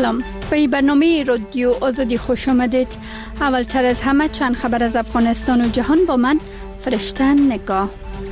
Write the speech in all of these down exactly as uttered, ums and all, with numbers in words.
سلام، به برنامه رادیو آزادی خوش آمدید. اولتر از همه چند خبر از افغانستان و جهان با من فرشته نگاه.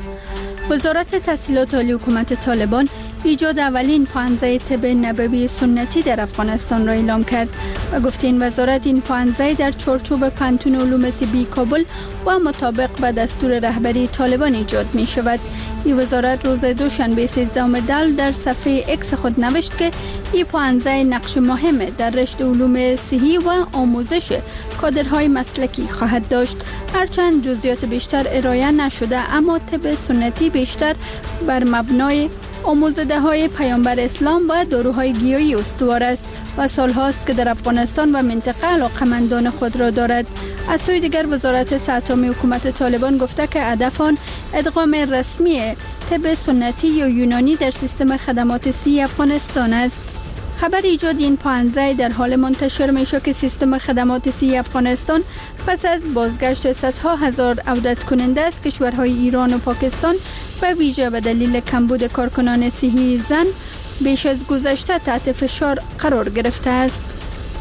وزارت تحصیلات عالی حکومت طالبان ایجاد اولین پوهنځی طب نبوی سنتی در افغانستان را اعلام کرد و گفت این وزارت این پوهنځی در چارچوب پانتون علوم طبی کابل و مطابق به دستور رهبری طالبان ایجاد می شود. این وزارت روز دوشنبه سیزدهم دی در صفحه اکس خود نوشت که این پوهنځی نقش مهم در رشد علوم صحی و آموزش کادرهای مسلکی خواهد داشت. هرچند جزئیات بیشتر ارائه نشده، اما طب سنتی بیشتر بر مبنای آموزده های پیامبر اسلام و داروهای گیاهی استوار است و سال هاست که در افغانستان و منطقه علاقمندان خود را دارد. از سوی دیگر وزارت صحت عامه حکومت طالبان گفته که هدف آن ادغام رسمی طب سنتی یا یونانی در سیستم خدمات صحی افغانستان است. خبر ایجاد این پوهنځی در حال منتشر می شود که سیستم خدمات صحی افغانستان پس از بازگشت صدها هزار عودت کننده از کشورهای ایران و پاکستان به ویژه به دلیل کمبود کارکنان صحی زن بیش از گذشته تحت فشار قرار گرفته است.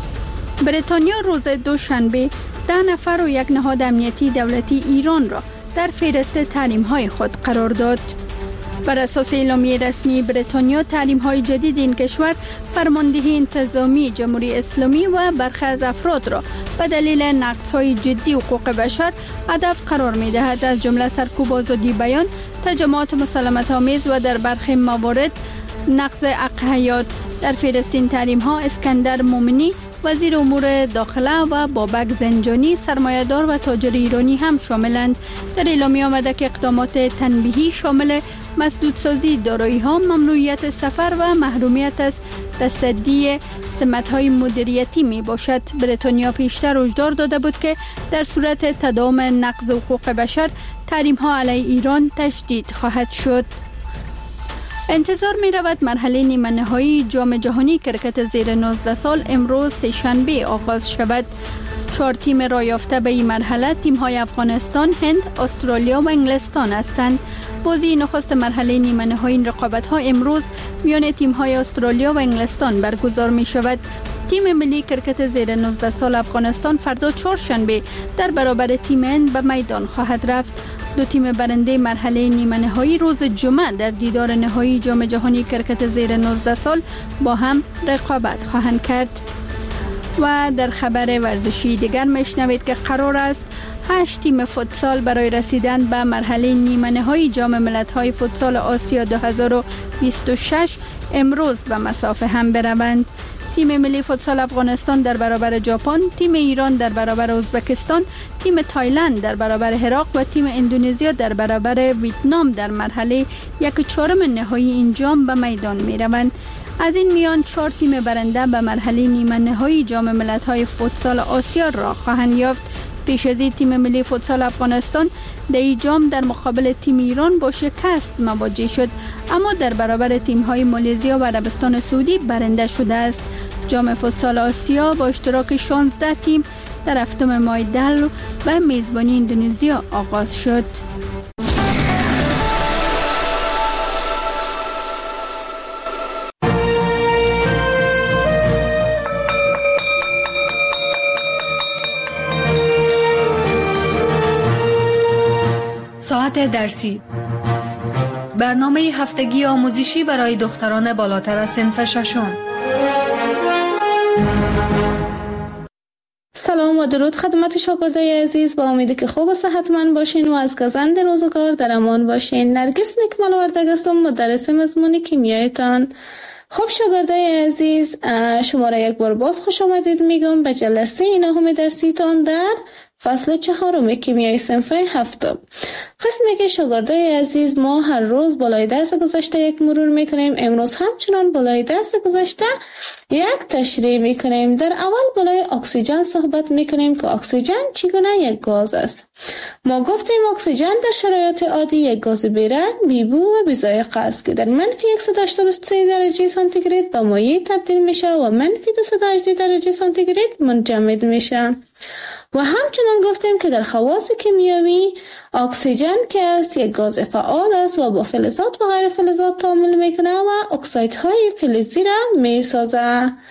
بریتانیا روز دوشنبه ده نفر و یک نهاد امنیتی دولتی ایران را در فهرست تحریم‌های خود قرار داد. بر اساس اعلامیه رسمی بریتانیا، تحریم‌های جدید این کشور فرماندهی انتظامی جمهوری اسلامی و برخی از افراد را به دلیل نقض‌های جدی حقوق بشر هدف قرار می‌دهد، از جمله سرکوب آزادی بیان، تجمعات مسالمت‌آمیز و در برخی موارد نقض حق حیات. در فهرست این تحریم‌ها اسکندر مومنی وزیر امور داخله و بابک زنجانی سرمایه‌دار و تاجر ایرانی هم شاملند. در اعلامیه آمده که اقدامات تنبیهی شامل مسدودسازی دارایی‌ها، ممنوعیت سفر و محرومیت از تصدی سمت‌های مدیریتی می باشد. بریتانیا پیشتر هشدار داده بود که در صورت تداوم نقض حقوق بشر تحریم‌ها علیه ایران تشدید خواهد شد. انتظار می رود مرحله نیمه نهایی جام جهانی کرکت زیر نوزده سال امروز سه‌شنبه آغاز شود. چهار تیم را یافته به این مرحله تیم های افغانستان، هند، استرالیا و انگلستان هستند. بازی نخست مرحله نیمه نهایی این رقابت ها امروز میان تیم های استرالیا و انگلستان برگزار می شود. تیم ملی کرکت زیر نوزده سال افغانستان فردا چهارشنبه در برابر تیم هند به میدان خواهد رفت. دو تیم برنده مرحله نیمه نهایی روز جمعه در دیدار نهایی جام جهانی کرکت زیر نوزده سال با هم رقابت خواهند کرد. و در خبر ورزشی دیگر میشنوید که قرار است هشت تیم فوتسال برای رسیدن به مرحله نیمه نهایی جام ملت‌های فوتسال آسیا دو هزار و بیست و شش امروز به مسافه هم بروند. تیم ملی فوتسال افغانستان در برابر ژاپن، تیم ایران در برابر ازبکستان، تیم تایلند در برابر عراق و تیم اندونزیا در برابر ویتنام در مرحله یک چهارم نهایی این جام به میدان می روند. از این میان چهار تیم برنده به مرحله نیمه نهایی جام ملت‌های فوتسال آسیا را خواهند یافت. پیش از این تیم ملی فوتسال افغانستان در این جام در مقابل تیم ایران با شکست مواجه شد، اما در برابر تیم‌های مالزیا و عربستان سعودی برنده شده است. جام فوتسال آسیا با اشتراک شانزده تیم در هفتم ماه دی و میزبانی اندونزیا آغاز شد. ساعت درسی، برنامه هفتگی آموزشی برای دختران بالاتر از صنف ششم. سلام و درود خدمت شاگردای عزیز، با امیدی که خوب و صحتمند باشین و از گزند روزگار در امان باشین. نرگس نکمل وردگ هستم، مدرس مضمون کیمیایتان. خب شاگردای عزیز، شما را یک بار باز خوش آمدید میگم به جلسه نهم درسیتان در فصل چهارم کیمیای صنف هفتم. قسمی که شاگردای عزیز ما هر روز بالای درس گذشته یک مرور میکنیم، امروز همچنان بالای درس گذشته یک تشریح میکنیم. در اول بالای اکسیژن صحبت میکنیم که اکسیژن چگونه یک گاز است. ما گفتیم اکسیژن در شرایط عادی یک گاز بی‌رنگ، بی‌بو و بی‌ذائقه است که در منفی صد و هشتاد و سه درجه سانتیگراد به مایع تبدیل میشه و منفی دویست و هجده درجه سانتیگراد منجمد میشه. و همچنان گفتیم که در خواص کیمیایی اکسیژن که است یک گاز فعال است و با فلزات و غیر فلزات تعامل میکنه و اکسایدهای فلزی را میسازه.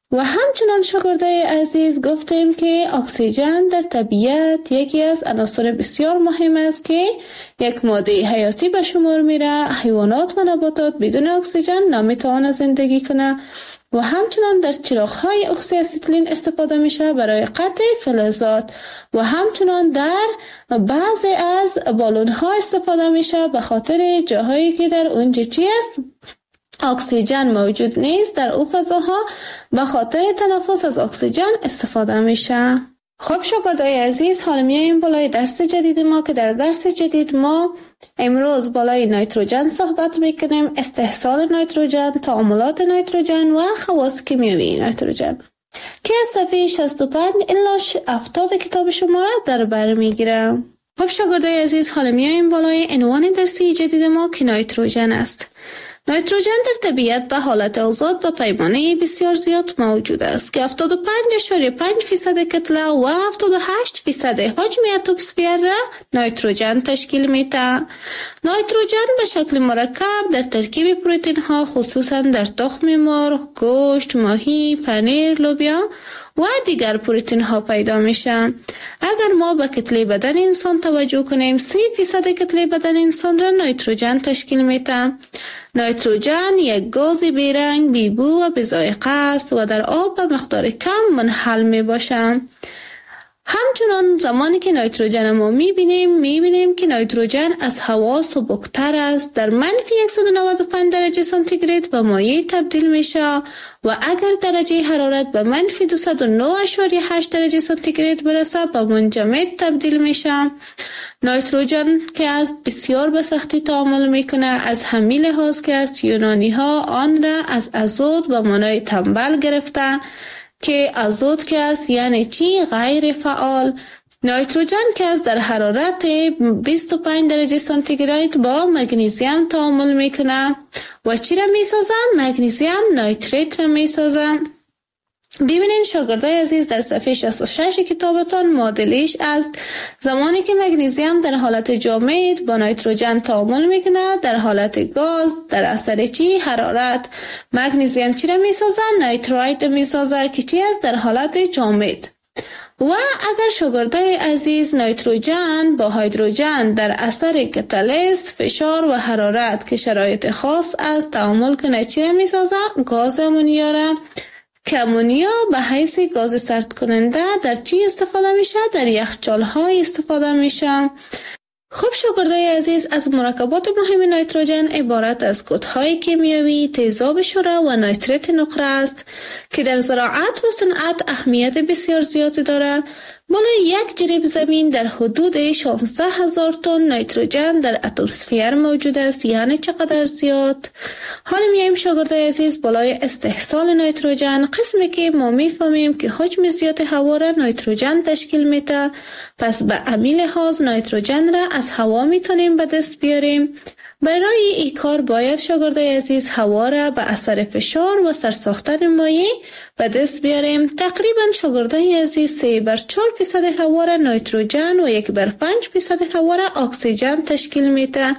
و همچنان شاگردای عزیز گفتیم که اکسیژن در طبیعت یکی از عناصر بسیار مهم است که یک ماده حیاتی به شمار میره. حیوانات و نباتات بدون اکسیژن نمیتوانند زندگی کنه و همچنان در چراغ‌های اکسی استیلین استفاده میشه برای قطع فلزات و همچنان در بعضی از بالون‌ها استفاده میشه به خاطر جاهایی که در اونجا چی است؟ اکسیژن موجود نیست. در او فضاها به خاطر تنفس از اکسیژن استفاده میشه. خب شاگردای عزیز، حالا میایم بالای درس جدید ما که در درس جدید ما امروز بالای نیتروژن صحبت میکنیم، استحصال نیتروژن، تعاملات نیتروژن و خواص کیمیایی نیتروژن که از صفحه شصت و پنج الی هفتاد کتاب شما را در بر میگیرم. خب شاگردای عزیز، حالا میایم بالای عنوان درسی جدید ما که نیتروژن است. نیتروژن در طبیعت به حالت آزاد به پیمانه بسیار زیاد موجود است که هفتاد و پنج اشاره پنج فیصد کتله و هفتاد و هشت فیصد حجم اتمسفر را نیتروژن تشکیل میده. نیتروژن به شکل مرکب در ترکیب پروتئین ها خصوصا در تخم مرغ، گوشت، ماهی، پنیر، لوبیا و دیگر پروتئین ها پیدا میشه. اگر ما به کتله بدن انسان توجه کنیم، سی فیصد کتله بدن انسان را نیتروژن تشکیل میده. نیتروژن یک گاز بیرنگ، بیبو و بی‌ذائقه است و در آب به مقدار کم منحل می باشد. همچنان زمانی که نیتروژن ما میبینیم میبینیم که نیتروژن از هوا سبکتر است، در منفی صد و نود و پنج درجه سانتیگراد به مایع تبدیل میشه و اگر درجه حرارت به منفی دویست و نه اشاره هشت درجه سانتیگراد برسه به منجمد تبدیل میشه. نیتروژن که از بسیار به سختی تعامل میکنه، از همین لحاظ که از یونانی ها آن را از ازود به معنای تنبل گرفته که ازود که است یعنی چی؟ غیر فعال. نیتروژن که از در حرارت بیست و پنج درجه سانتیگراد با مگنیزیم تعامل میکنه و چی را میسازه؟ مگنیزیم نیتریت را میسازه. ببینید شاگردای عزیز، در صفحه شصت و شش کتابتان معادلش است. زمانی که مگنیزیم در حالت جامد با نیتروژن تعامل میکنه در حالت گاز در اثر چی؟ حرارت. مگنیزیم چی را میسازه؟ نیترایت میسازه که چی است؟ در حالت جامد. و اگر شاگردای عزیز نیتروژن با هیدروژن در اثر کاتالیست، فشار و حرارت که شرایط خاص است تعامل کنه چی را میسازه؟ گاز امونیا را که امونیا به حیث گاز سرد کننده در چی استفاده میشه؟ در یخچال های استفاده میشه. خب شاگردای عزیز، از مرکبات مهم نیتروژن عبارت از کودهای کیمیایی، تیزاب شره و نیتریت نقره است که در زراعت و صنعت اهمیت بسیار زیادی دارد. بالای یک جریب زمین در حدود شانزده هزار تن نیتروژن در اتمسفر موجود است. یعنی چقدر زیاد؟ حالا میایم شاگردای عزیز بالای استحصال نیتروژن، قسمی که ما میفهمیم که حجم زیاد هوا را نیتروژن تشکیل میده. پس به همین لحاظ نیتروژن را از هوا میتونیم به دست بیاریم. برای این کار باید شاگردای عزیز هوا را به اثر فشار و سرساختن مایع به دست بیاریم. تقریبا شاگردای عزیز سه بر چهار فیصد هوا را نیتروژن و یک بر پنج فیصد هوا را اکسیژن تشکیل میده.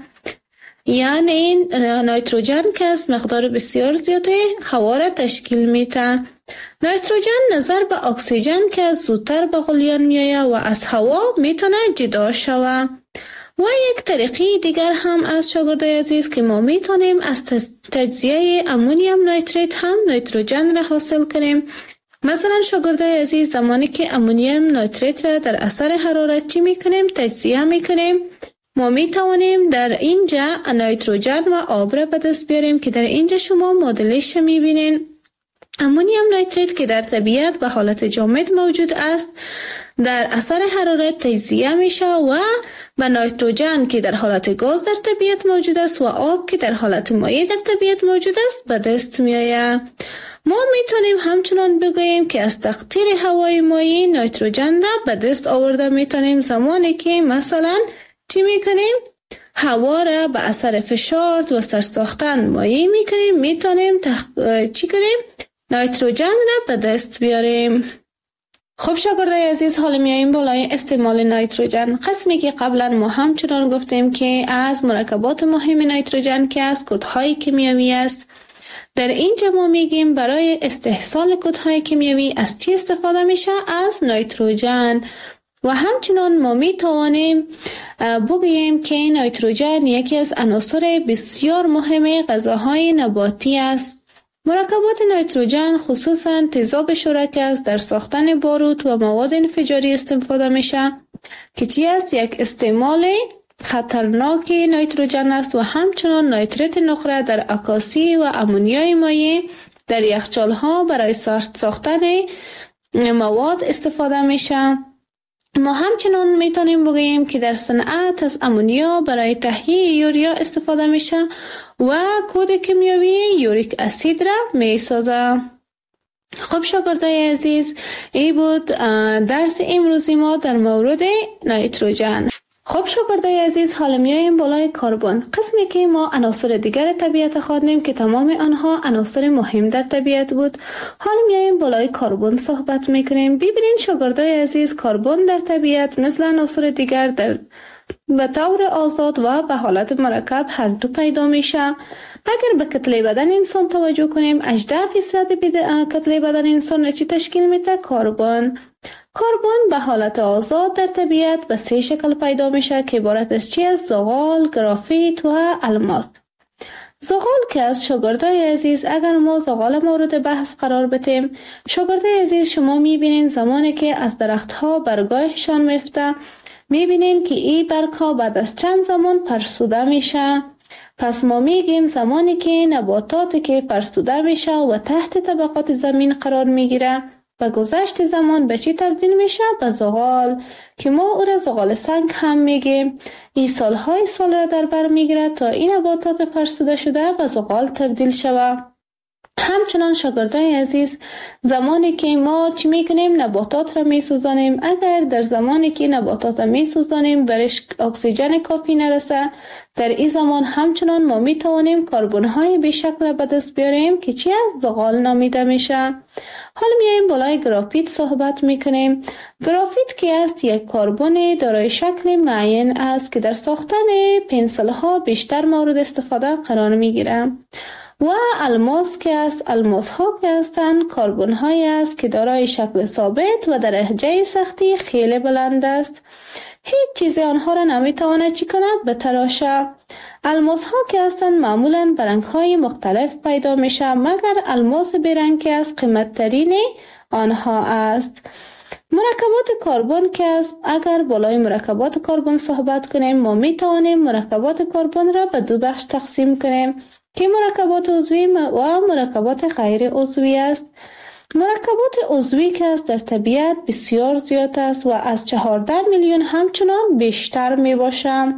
یعنی نیتروژن که از مقدار بسیار زیاده هوا را تشکیل میده. نیتروژن نظر به اکسیژن که از زودتر به غلیان میآید و از هوا میتونه جدا شود. و یک طریقه دیگر هم از شاگردای عزیز که ما میتونیم از تجزیه امونیم نیتریت هم نیتروژن را حاصل کنیم. مثلا شاگردای عزیز، زمانی که امونیم نیتریت را در اثر حرارت چی میکنیم؟ تجزیه میکنیم. ما میتوانیم در اینجا نیتروژن و آب را به دست بیاریم که در اینجا شما معادلش میبینین. امونیم نیتریت که در طبیعت به حالت جامد موجود است در اثر حرارت تجزیه میشه و به نیتروژن که در حالت گاز در طبیعت موجود است و آب که در حالت مایع در طبیعت موجود است به دست میآید. ما میتونیم همچنان بگوییم که از تقطیر هوای مایع نیتروژن را به دست آورده میتونیم زمانی که مثلا چی میکنیم؟ هوا را به اثر فشار و سرساختن مایع میکنیم، میتونیم تخ... چی کنیم؟ نیتروژن را به دست بیاریم. خب شاگردای عزیز، حالا میاییم بالای استعمال نیتروژن، قسمی که قبلا ما همچنان گفتیم که از مرکبات مهم نیتروژن که از کودهای کیمیایی است. در اینجا ما میگیم برای استحصال کودهای کیمیایی از چی استفاده میشه؟ از نیتروژن. و همچنان ما می توانیم بگوییم که نیتروژن یکی از عناصر بسیار مهم غذاهای نباتی است. مرکبات نیتروژن خصوصا تیزاب شرک است در ساختن باروت و مواد انفجاری استفاده میشه که چی است؟ یک استعمال خطرناک نیتروژن است. و همچنان نیترات نقره در عکاسی و امونیای مایع در یخچال ها برای ساختن مواد استفاده میشه. ما همچنان میتونیم بگوییم که در صنعت از امونیا برای تهیه یوریا استفاده میشه و کود کیمیایی یوریک اسید را میسازه. خب شاگردای عزیز، این بود درس امروزی ما در مورد نیتروژن. خب شاگردای عزیز، حالا میایم بالای کربن، قسمی که ما عناصر دیگر طبیعت خواندیم که تمام آنها عناصر مهم در طبیعت بود. حالا میایم بالای کربن صحبت میکنیم. ببینید شاگردای عزیز، کربن در طبیعت مثل عناصر دیگر در به طور آزاد و به حالت مرکب هر دو پیدا میشه. اگر به کتله بدن انسان توجه کنیم، هجده درصد کتله بدن انسان را چی تشکیل میده؟ کربن. کربن به حالت آزاد در طبیعت به سه شکل پیدا میشه که عبارت از چی است؟ زغال، گرافیت و الماس. زغال که از شاگردای عزیز، اگر ما زغال مورد بحث قرار بدیم، شاگردای عزیز شما میبینین زمانی که از درخت ها برگایشان میفته، میبینین که این برگ ها بعد از چند زمان فرسوده میشه. پس ما میگیم زمانی که نباتاتی که فرسوده میشه و تحت طبقات زمین قرار میگیره، و گذشت زمان به چی تبدیل میشه؟ به زغال، که ما او را زغال سنگ هم میگیم. این سالهای سال را در بر میگیره تا این نباتات فرسوده شده به زغال تبدیل شود. همچنان شاگردای عزیز، زمانی که ما چی میکنیم؟ نباتات را میسوزانیم. اگر در زمانی که نباتات را میسوزانیم برش اکسیژن کافی نرسه، در این زمان همچنان ما میتوانیم کربن های بیشکل به دست بیاریم که چی از زغال نامیده میشه. حالا میایم بالای گرافیت صحبت میکنیم. گرافیت که است یک کربن دارای شکل معین است که در ساختن پنسل ها بیشتر مورد استفاده قرار میگیره. و الماس که است، الماس ها که هستند کربن های است که دارای شکل ثابت و درجه سختی خیلی بلند است. هیچ چیز آنها را نمیتواند چی کنه؟ بتراشه. الماس ها که هستند معمولا برنگ های مختلف پیدا میشه، مگر الماس برنگ که است قیمت ترین آنها است. مرکبات کربن که است، اگر بالای مرکبات کربن صحبت کنیم، ما میتوانیم مرکبات کربن را به دو بخش تقسیم کنیم که مرکبات عضوی و مرکبات غیر عضوی است. مرکبات عضوی که است در طبیعت بسیار زیاد است و از چهارده میلیون همچنان بیشتر می باشد،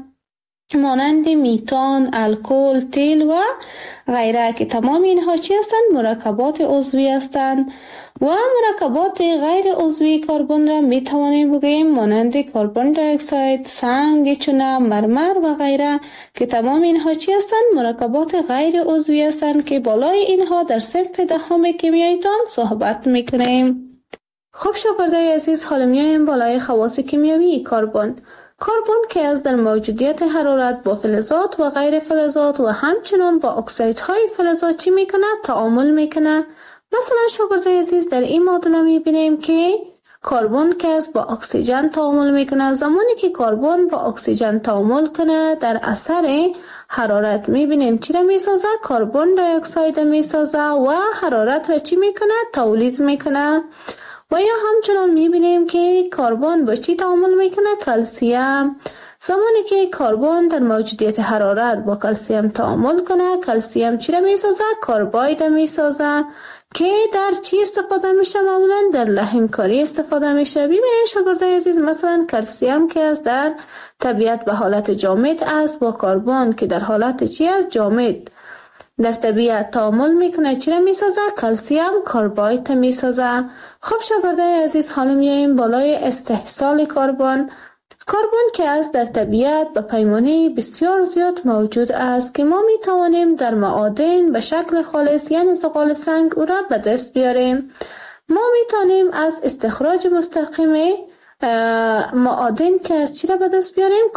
مانند میتان، الکل، تیل و غیره که تمام اینها چی هستند؟ مرکبات عضوی هستند. و مرکبات غیر عضوی کربن را می توانیم بگوییم مانند کربن دی اکساید، سنگ، چونه، مرمر و غیره که تمام اینها چی هستند؟ مرکبات غیر عضوی هستند که بالای اینها در صنف دهم کیمیاییتان صحبت می کنیم. خب شاگردای عزیز، حالا میایم بالای خواص کیمیایی کربن. کربن که از در موجودیت حرارت با فلزات و غیر فلزات و همچنان با اکسایدهای فلزات چی میکنه؟ تعامل میکنه. مثلا شاگردای عزیز، در این معادله میبینیم که کربن که از با اکسیژن تعامل میکنه. زمانی که کربن با اکسیژن تعامل کنه در اثر حرارت میبینیم چی را میسازه؟ کربن دی اکساید میسازه و حرارت را چی میکنه؟ تولید میکنه. و یا همچنان میبینیم که کربن با چی تعامل میکنه؟ کلسیم. زمانی که کربن در موجودیت حرارت با کلسیم تعامل کنه، کلسیم چی را میسازه؟ کرباید میسازه که در چی استفاده میشه؟ معمولا در لحمکاری استفاده میشه. ببینید شاگردای عزیز، مثلا کلسیم که از در طبیعت به حالت جامد است با کربن که در حالت چی است؟ جامد در طبیعت تعامل میکنه، چی را میسازه؟ کلسیم کرباید میسازه. خب شاگردای عزیز، حالا میایم بالای استحصال کربن. کربن که است در طبیعت به پیمانه بسیار زیاد موجود است که ما میتوانیم در معادن به شکل خالص یعنی زغال سنگ او را به دست بیاریم. ما میتوانیم از استخراج مستقیم معادن که از چی را به دست بیاریم؟